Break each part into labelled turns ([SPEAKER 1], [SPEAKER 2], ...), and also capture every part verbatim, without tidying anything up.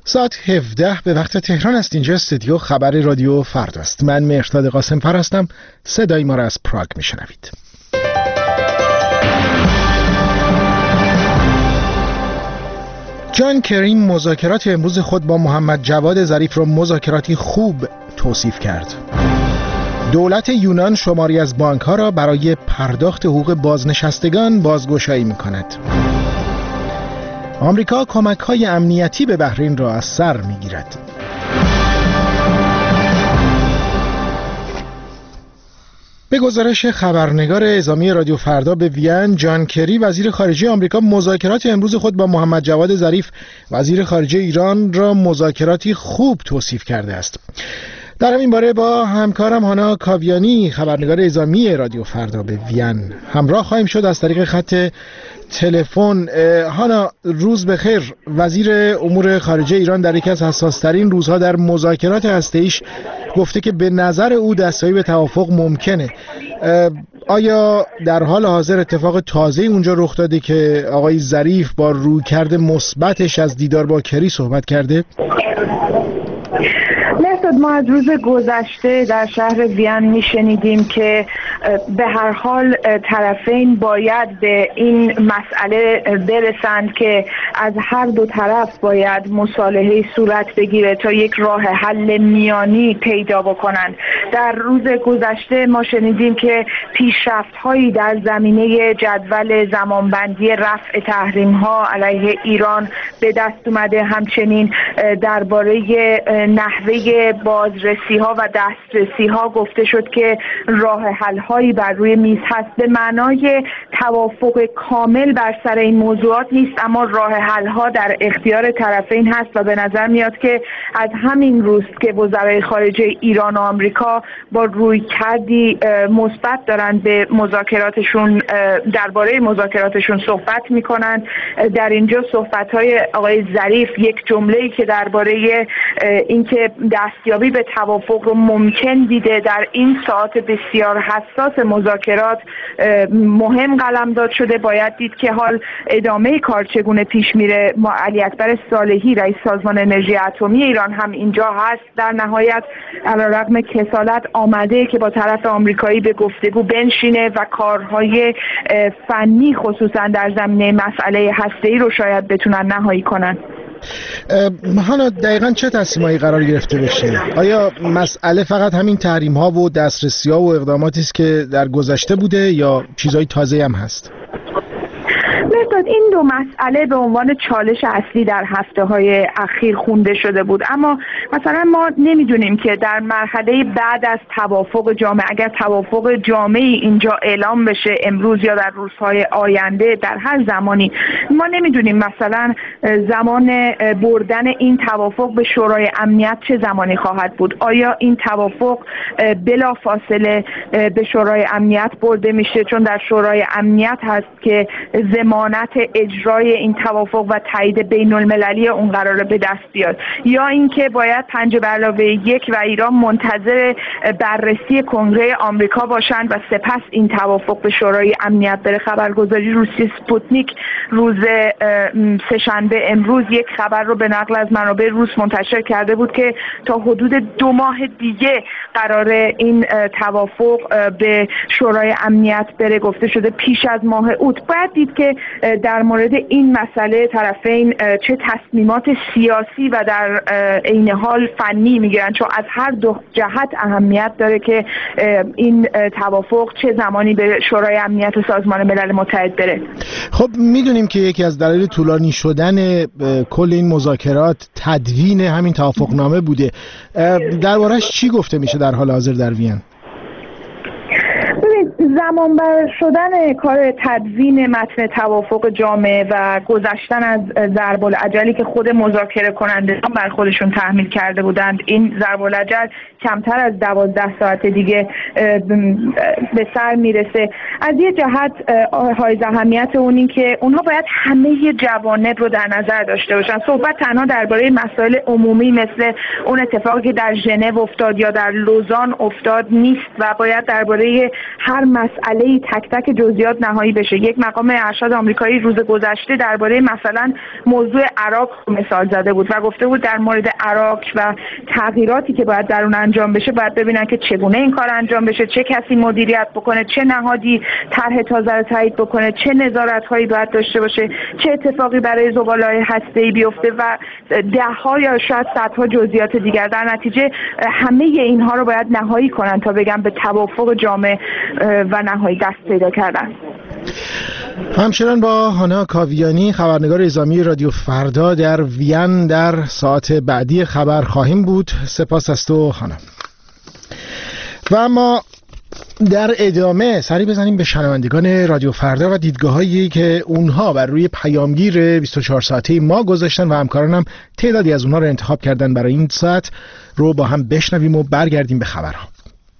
[SPEAKER 1] ساعت هفده به وقت تهران است. اینجا استودیو خبر رادیو فردا است. من مهرداد قاسم فر هستم. صدای ما را از پراگ میشنوید. جان کری مذاکرات امروز خود با محمد جواد ظریف را مذاکراتی خوب توصیف کرد. دولت یونان شماری از بانک‌ها را برای پرداخت حقوق بازنشستگان بازگشایی می‌کند. آمریکا کمک‌های امنیتی به بحرین را از سر می‌گیرد. به گزارش خبرنگار اعزامی رادیو فردا به وین، جان کری وزیر خارجه آمریکا مذاکرات امروز خود با محمد جواد ظریف وزیر خارجه ایران را مذاکراتی خوب توصیف کرده است. در همین باره با همکارم هانا کاویانی خبرنگار اعزامی رادیو فردا به وین همراه خواهیم شد از طریق خط تلفن. هانا، روز بخیر. وزیر امور خارجه ایران در یکی از حساس‌ترین روزها در مذاکرات هسته‌ایش گفته که به نظر او دستیابی به توافق ممکنه. آیا در حال حاضر اتفاق تازه اونجا رخ داده که آقای ظریف با رویکرد مثبتش از دیدار با کری صحبت کرده؟
[SPEAKER 2] مهرداد، ما از روز گذشته در شهر وین میشنیدیم که به هر حال طرفین باید به این مسئله برسند که از هر دو طرف باید مصالحه صورت بگیره تا یک راه حل میانی پیدا بکنند. در روز گذشته ما شنیدیم که پیشرفت‌هایی در زمینه جدول زمانبندی رفع تحریم‌ها علیه ایران به دست اومده. همچنین درباره نحوه بازرسی‌ها و دسترسی‌ها گفته شد که راه حل‌هایی بر روی میز هست. به معنای توافق کامل بر سر این موضوعات نیست، اما راه حل‌ها در اختیار طرفین هست و به نظر میاد که از همین روست که وزرای خارجه ایران و آمریکا با رویکردی مثبت دارن به مذاکراتشون درباره مذاکراتشون صحبت میکنن. در اینجا صحبت‌های آقای ظریف یک جمله‌ای که درباره اینکه دستیابی به توافق رو ممکن دیده در این ساعات بسیار حساس مذاکرات مهم قلمداد شده. باید دید که حال ادامه کار چگونه پیش میره. ما علی اکبر صالحی رئیس سازمان انرژی اتمی ایران هم اینجا هست. در نهایت علیرغم کسالت آمده که با طرف آمریکایی به گفتگو بنشینه و کارهای فنی خصوصا در زمینه مسئله هسته‌ای رو شاید بتونن نهایی کنن.
[SPEAKER 1] حالا دقیقاً چه تصمیمایی قرار گرفته بشه؟ آیا مسئله فقط همین تحریم ها و دسترسی ها و اقداماتی است که در گذشته بوده یا چیزای تازه هم هست؟
[SPEAKER 2] مهرداد، این دو مسئله به عنوان چالش اصلی در هفته‌های اخیر خونده شده بود، اما مثلا ما نمیدونیم که در مرحله بعد از توافق جامع، اگر توافق جامعی اینجا اعلام بشه امروز یا در روزهای آینده در هر زمانی، ما نمیدونیم مثلا زمان بردن این توافق به شورای امنیت چه زمانی خواهد بود. آیا این توافق بلا فاصله به شورای امنیت برده میشه چون در شورای امنیت هست که ضمانت اجرای این توافق و تایید بین المللی اون قراره به دست بیاد، یا اینکه باید پنج به علاوه یک و ایران منتظر بررسی کنگره آمریکا باشند و سپس این توافق به شورای امنیت بره. خبرگزاری روسی سپوتنیک روز سه‌شنبه امروز یک خبر رو به نقل از منابع روس منتشر کرده بود که تا حدود دو ماه دیگه قراره این توافق به شورای امنیت بره. گفته شده پیش از ماه اوت. باید دید که در مورد این مسئله طرفین چه تصمیمات سیاسی و در عین حال فنی میگیرن، چون از هر دو جهت اهمیت داره که این توافق چه زمانی به شورای امنیت سازمان ملل متحد بره.
[SPEAKER 1] خب میدونیم که یکی از دلایل طولانی شدن کل این مذاکرات تدوین همین توافقنامه بوده. درباره‌اش چی گفته میشه در حال حاضر در وین؟
[SPEAKER 2] زمان بر شدن کار تدوین متن توافق جامع و گذشتن از ضرب العجلی که خود مذاکره کنندگان بر خودشون تحمیل کرده بودند، این ضرب العجل کمتر از دوازده ساعت دیگه به سر میرسه. از یه جهت حائز اهمیت اون این که اونها باید همه جوانب رو در نظر داشته باشن. صحبت تنها درباره مسائل عمومی مثل اون اتفاقی که در ژنو افتاد یا در لوزان افتاد نیست و باید درباره هر مسئله تک تک جزئیات نهایی بشه. یک مقام ارشد آمریکایی روز گذشته درباره مثلا موضوع عراق مثال زده بود و گفته بود در مورد عراق و تغییراتی که باید در اون انجام بشه باید ببینن که چگونه این کار انجام بشه، چه کسی مدیریت بکنه، چه نهادی طرح تازه رو تایید بکنه، چه نظارت‌هایی باید داشته باشه، چه اتفاقی برای زباله‌های هسته‌ای بیفته و ده‌ها یا شاید صدها جزئیات دیگر. در نتیجه همه اینها رو باید نهایی کنن تا بگم به توافق جامع و نهایی دست پیدا کردن.
[SPEAKER 1] همچنان با هانا کاویانی خبرنگار اعزامی رادیو فردا در وین در ساعت بعدی خبر خواهیم بود. سپاس از تو هانا. و اما در ادامه سری بزنیم به شنوندگان رادیو فردا و دیدگاهایی که اونها بر روی پیامگیر بیست و چهار ساعته ما گذاشتن و همکارانم تعدادی از اونها رو انتخاب کردن برای این ساعت رو با هم بشنویم و برگردیم به خبرها.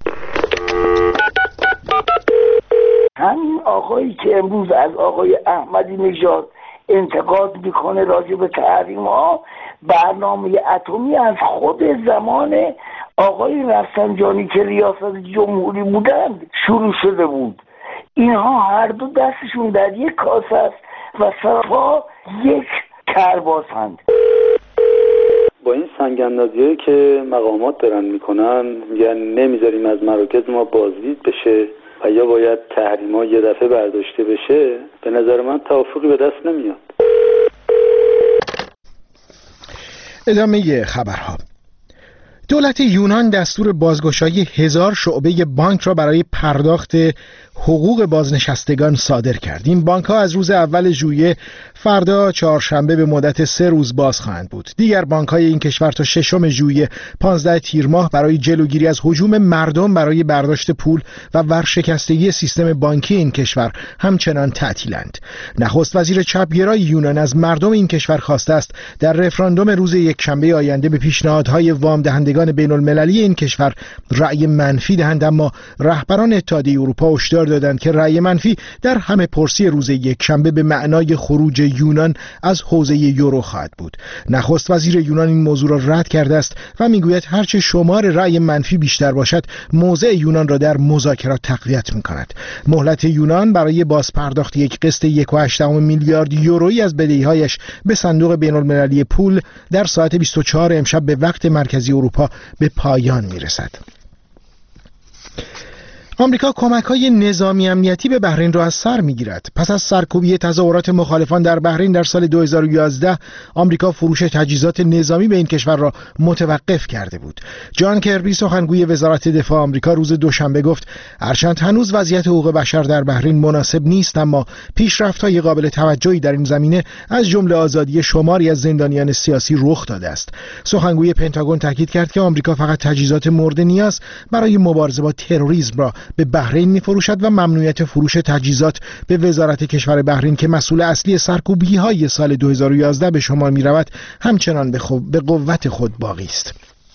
[SPEAKER 3] همین آقایی که امروز از آقای احمدی نژاد انتقاد میکنه راجع به تحریم ها، برنامه اتمی از خود زمان آقای رفسنجانی که ریاست جمهوری بودند شروع شده بود. اینها هر دو دستشون در یک کاسه است و صفا یک کرباسند.
[SPEAKER 4] با این سنگ اندازی‌هایی که مقامات دارن میکنن، میگن نمیذاریم از مراکز ما بازدید بشه و یا باید تحریم‌ها یه دفعه برداشته بشه، به نظر من توافقی به دست نمیاد.
[SPEAKER 1] ادامه خبرها. دولت یونان دستور بازگشایی هزار شعبه بانک را برای پرداخت حقوق بازنشستگان صادر کرد. این بانک ها از روز اول ژوئیه فردا چهارشنبه به مدت سه روز باز خواهند بود. دیگر بانک های این کشور تا ششم ژوئیه پانزده تیر ماه برای جلوگیری از هجوم مردم برای برداشت پول و ورشکستگی سیستم بانکی این کشور همچنان تعطیلند. نخست وزیر چپگرای یونان از مردم این کشور خواسته است در رفراندوم روز یکشنبه آینده به پیشنهادهای وام دهندگان بین المللی این کشور رأی منفی دهند، اما رهبران اتحادیه اروپا هشدار دادند که رأی منفی در همه پرسی روز یکشنبه به معنای خروج یونان از حوزه یورو خواهد بود. نخست وزیر یونان این موضوع را رد کرده است و میگوید هرچه شمار رأی منفی بیشتر باشد موضع یونان را در مذاکرات تقویت می‌کند. مهلت یونان برای بازپرداخت یک قسط یک و هشت دهم میلیارد یورویی از بدهی‌هایش به صندوق بین‌المللی پول در ساعت بیست و چهار امشب به وقت مرکزی اروپا به پایان میرسد. آمریکا کمک‌های نظامی امنیتی به بحرین را از سر می‌گیرد. پس از سرکوبی تظاهرات مخالفان در بحرین در سال دو هزار و یازده، آمریکا فروش تجهیزات نظامی به این کشور را متوقف کرده بود. جان کربی سخنگوی وزارت دفاع آمریکا روز دوشنبه گفت هرچند هنوز وضعیت حقوق بشر در بحرین مناسب نیست، اما پیشرفت‌های قابل توجهی در این زمینه از جمله آزادی شماری از زندانیان سیاسی رخ داده است. سخنگوی پنتاگون تاکید کرد که آمریکا فقط تجهیزات مورد نیاز برای مبارزه با تروریسم را به بحرین می‌فروشد و ممنوعیت فروش تجهیزات به وزارت کشور بحرین که مسئول اصلی سرکوبی‌های سال دو هزار و یازده به شمار می‌رود همچنان به, به قوت خود باقی است.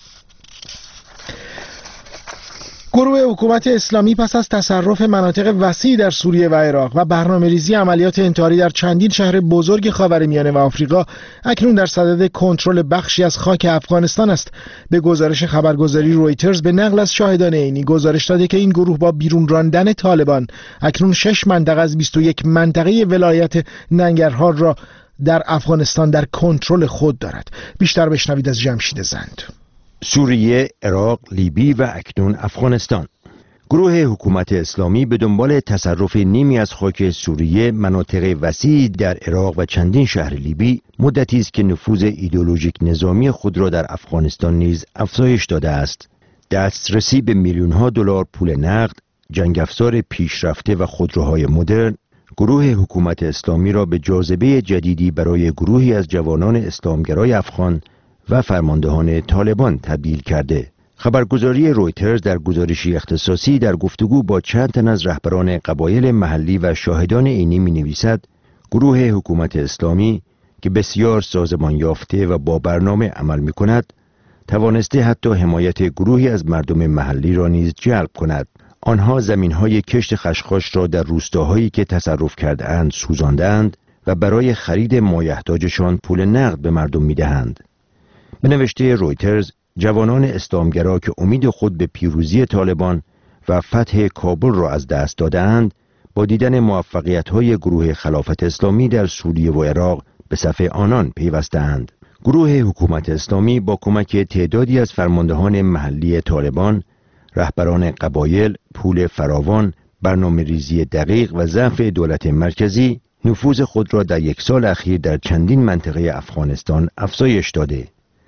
[SPEAKER 1] گروه حکومت اسلامی پس از تصرف مناطق وسیعی در سوریه و عراق و برنامه‌ریزی عملیات انتحاری در چندین شهر بزرگ خاورمیانه و آفریقا اکنون در صدد کنترل بخشی از خاک افغانستان است. به گزارش خبرگزاری رویترز به نقل از شاهدان عینی گزارش داده که این گروه با بیرون راندن طالبان اکنون شش منطقه از بیست و یک منطقه ولایت ننگرهار را در افغانستان در کنترل خود دارد. بیشتر بشنوید از جمشید زند.
[SPEAKER 5] سوریه، عراق، لیبی و اکنون افغانستان. گروه حکومت اسلامی به دنبال تصرف نیمی از خاک سوریه، مناطق وسیعی در عراق و چندین شهر لیبی مدتی است که نفوذ ایدئولوژیک نظامی خود را در افغانستان نیز افزایش داده است. دسترسی به میلیون‌ها دلار پول نقد، جنگ افزار پیشرفته و خودروهای مدرن گروه حکومت اسلامی را به جاذبه جدیدی برای گروهی از جوانان اسلامگرای افغان و فرماندهان طالبان تبدیل کرده. خبرگزاری رویترز در گزارشی اختصاصی در گفتگو با چند تن از رهبران قبایل محلی و شاهدان عینی می‌نویسد گروه حکومت اسلامی که بسیار سازمان یافته و با برنامه عمل می‌کند توانسته حتی حمایت گروهی از مردم محلی را نیز جلب کند. آنها زمین‌های کشت خشخاش را در روستاهایی که تصرف کرده‌اند سوزاندند و برای خرید مایحتاجشان پول نقد به مردم می‌دهند. به نوشته رویترز، جوانان اسلامگرا که امید خود به پیروزی طالبان و فتح کابل را از دست دادند، با دیدن موفقیت‌های گروه خلافت اسلامی در سوریه و عراق به صف آنان پیوستند. گروه حکومت اسلامی با کمک تعدادی از فرماندهان محلی طالبان، رهبران قبایل، پول فراوان، برنامه‌ریزی دقیق و ضعف دولت مرکزی نفوذ خود را در یک سال اخیر در چندین منطقه افغانستان افزایش داده.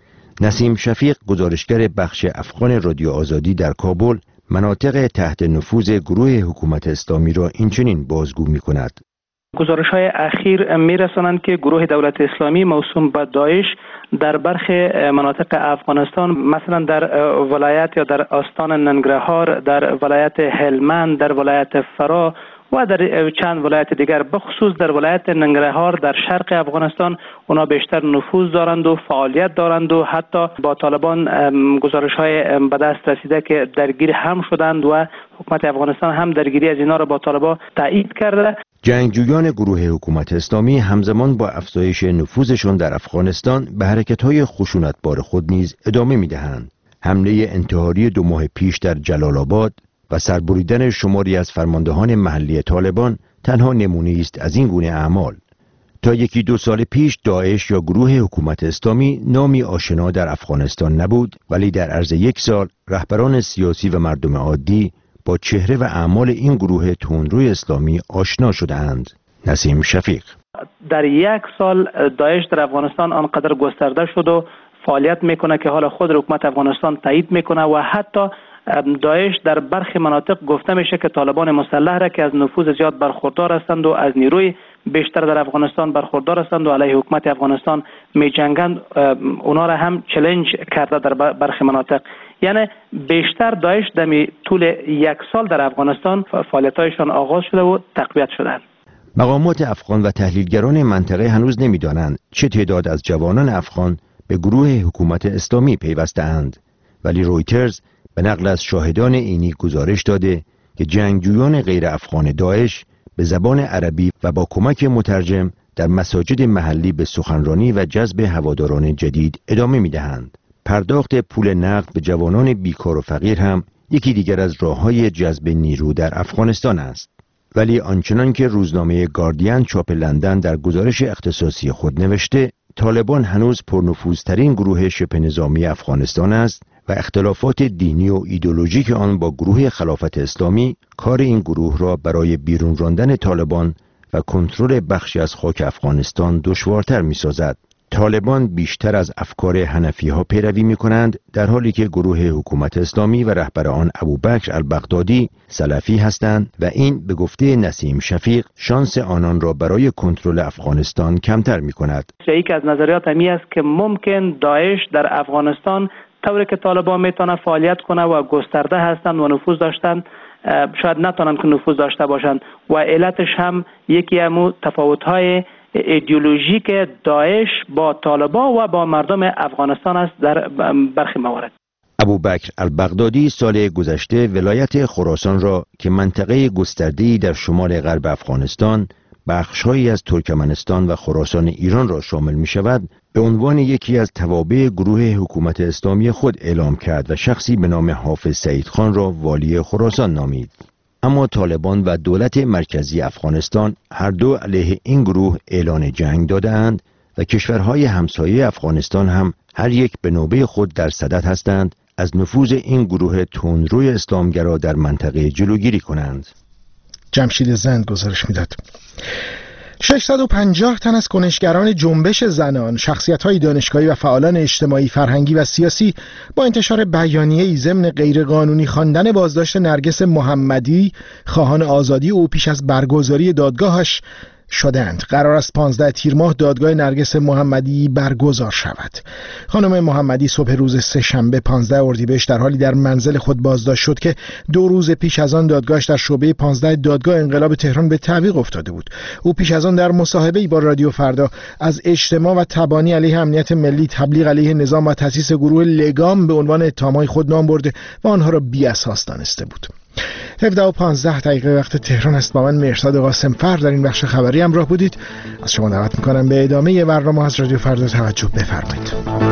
[SPEAKER 5] نسیم شفیق، گزارشگر بخش افغان رادیو آزادی در کابل، مناطق تحت نفوذ گروه حکومت اسلامی را اینچنین بازگو می‌کند.
[SPEAKER 6] گزارش‌های اخیر می‌رسانند که گروه دولت اسلامی موسوم به داعش در برخی مناطق افغانستان، مثلا در ولایت یا در استان ننگرهار، در ولایت هلمند، در ولایت فرا و در چند ولایت دیگر، بخصوص در ولایت ننگرهار در شرق افغانستان اونا بیشتر نفوذ دارند و فعالیت دارند و حتی با طالبان گزارش‌های به دست رسیده که درگیر هم شدند و حکومت افغانستان هم درگیری از اینا را با طالبان تایید کرده.
[SPEAKER 5] جنگجویان گروه حکومت اسلامی همزمان با افزایش نفوذشان در افغانستان به حرکت‌های خشونتبار خود نیز ادامه می‌دهند. حمله انتحاری دو ماه پیش در جلال آباد و سربریدن شماری از فرماندهان محلی طالبان تنها نمونه است از این گونه اعمال. تا یکی دو سال پیش داعش یا گروه حکومت اسلامی نامی آشنا در افغانستان نبود، ولی در عرض یک سال رهبران سیاسی و مردم عادی با چهره و اعمال این گروه تندروی اسلامی آشنا شدند. نسیم شفیق:
[SPEAKER 6] در یک سال داعش در افغانستان آنقدر گسترده شد و فعالیت میکنه که حالا خود حکومت افغانستان تایید میکنه و حتی داعش در برخی مناطق گفته میشه که طالبان مسلح را که از نفوذ زیاد برخوردار هستند و از نیروی بیشتر در افغانستان برخوردار هستند و علیه حکومت افغانستان می جنگند، اونا را هم چالش کرده در برخی مناطق. یعنی بیشتر داعش در طول یک سال در افغانستان فعالیت‌هایشان آغاز شده و تقویت شدند.
[SPEAKER 5] مقامات افغان و تحلیلگران منطقه هنوز نمی‌دانند چه تعداد از جوانان افغان به گروه حکومت اسلامی پیوسته‌اند، ولی رویترز به نقل از شاهدان عینی گزارش داده که جنگجویان غیر افغان داعش به زبان عربی و با کمک مترجم در مساجد محلی به سخنرانی و جذب هواداران جدید ادامه می‌دهند. پرداخت پول نقد به جوانان بیکار و فقیر هم یکی دیگر از راه‌های جذب نیرو در افغانستان است. ولی آنچنان که روزنامه گاردین چاپ لندن در گزارش اختصاصی خود نوشته، طالبان هنوز پرنفوذترین گروه شبه نظامی افغانستان است و اختلافات دینی و ایدئولوژیک آن با گروه خلافت اسلامی کار این گروه را برای بیرون راندن طالبان و کنترل بخشی از خاک افغانستان دشوارتر می‌سازد. طالبان بیشتر از افکار حنفی‌ها پیروی می‌کنند، در حالی که گروه حکومت اسلامی و رهبر آن ابوبکر البغدادی سلفی هستند و این به گفته نسیم شفیق شانس آنان را برای کنترل افغانستان کمتر می‌کند.
[SPEAKER 6] یکی از نظریات همی است که ممکن داعش در افغانستان طوری که طالبان میتونه فعالیت کنه و گسترده هستند و نفوذ داشتند شاید نتونن که نفوذ داشته باشند و علتش هم یکی همو تفاوت‌های ایدئولوژیک داعش با طالبان و با مردم افغانستان است در برخی موارد.
[SPEAKER 5] ابوبکر البغدادی سال گذشته ولایت خراسان را که منطقه گسترده‌ای در شمال غرب افغانستان، بخش‌هایی از ترکمنستان و خراسان ایران را شامل می‌شود، به عنوان یکی از توابع گروه حکومت اسلامی خود اعلام کرد و شخصی به نام حافظ سعید خان را والی خراسان نامید. اما طالبان و دولت مرکزی افغانستان هر دو علیه این گروه اعلان جنگ داده‌اند و کشورهای همسایه افغانستان هم هر یک به نوبه خود در صدد هستند از نفوذ این گروه تندروی اسلامگرا در منطقه جلوگیری کنند.
[SPEAKER 1] جمشید زند گزارش میداد. ششصد و پنجاه تن از کنشگران جنبش زنان، شخصیت‌های دانشگاهی و فعالان اجتماعی، فرهنگی و سیاسی با انتشار بیانیه‌ای ضمن غیرقانونی خواندن بازداشت نرگس محمدی، خواهان آزادی او پیش از برگزاری دادگاهش شدند. قرار است پانزده تیر ماه دادگاه نرگس محمدی برگزار شود. خانم محمدی صبح روز سه‌شنبه پانزده اردیبهشت در حالی در منزل خود بازداشت شد که دو روز پیش از آن دادگاهش در شعبه پانزده دادگاه انقلاب تهران به تعویق افتاده بود. او پیش از آن در مصاحبه‌ای با رادیو فردا از اجتماع و تبانی علیه امنیت ملی، تبلیغ علیه نظام و تأسیس گروه لگام به عنوان اتهام‌های خود نام برده و آنها را بی‌اساس دانسته بود. هفده و پانزده دقیقه وقت تهران است. با من مهرداد قاسم فر در این بخش خبری همراه بودید. از شما دعوت میکنم به ادامه برنامه از رادیو فردا توجه بفرمایید.